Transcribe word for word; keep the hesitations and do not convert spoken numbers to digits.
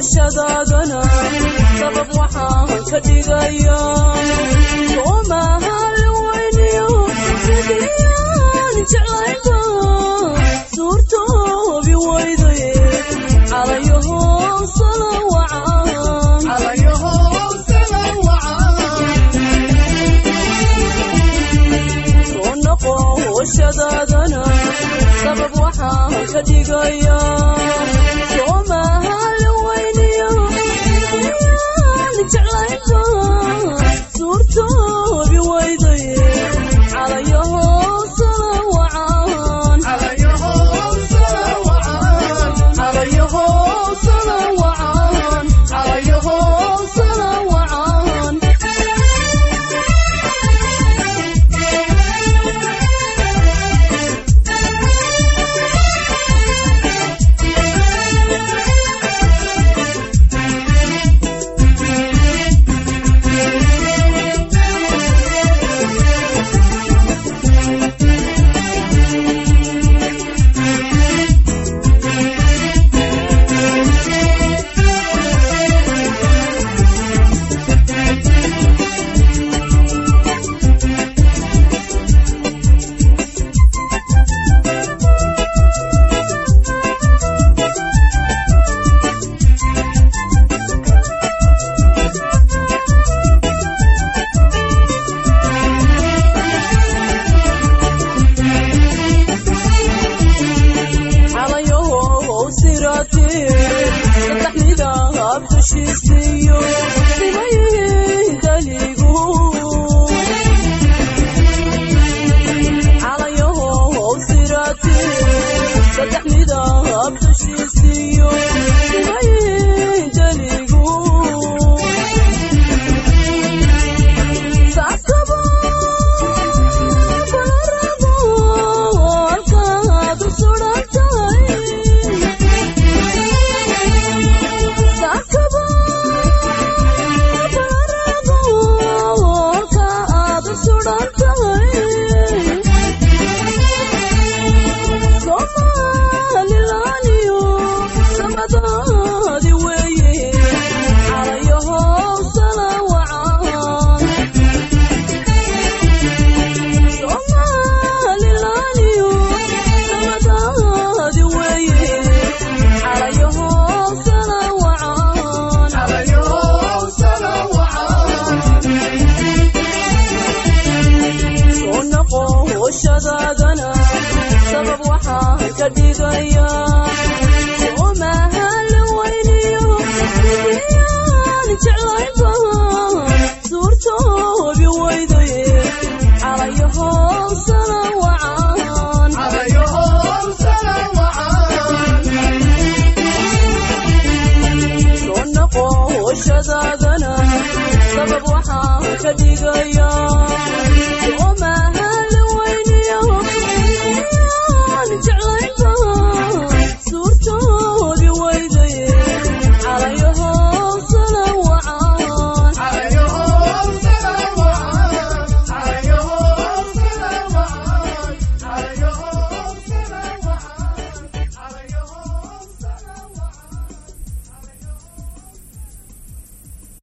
noqoshadaadana sabab waxaan ka dhigayaa soomaha la weyniyo sidiyaan jeclayba suurtoobi weydaye calayaho salawacaan calayaho salawacaan soo noqoshadaadana sabab waxaan ka dhigayaa soomaha la weyniyo sidiyaan jeclayba suurtoobi weydaye calayaho salawacaan calayaho salawacaan calayaho salawacaan calayaho salawacaan sabab waxaan ka dhigayaa soomaha la weyniyo sidiyaan jeclayba suurtoobi weydaye calayaho salawacaan calayaho salawacaan soo noqoshadaadana sabab waxaan ka dhigayaa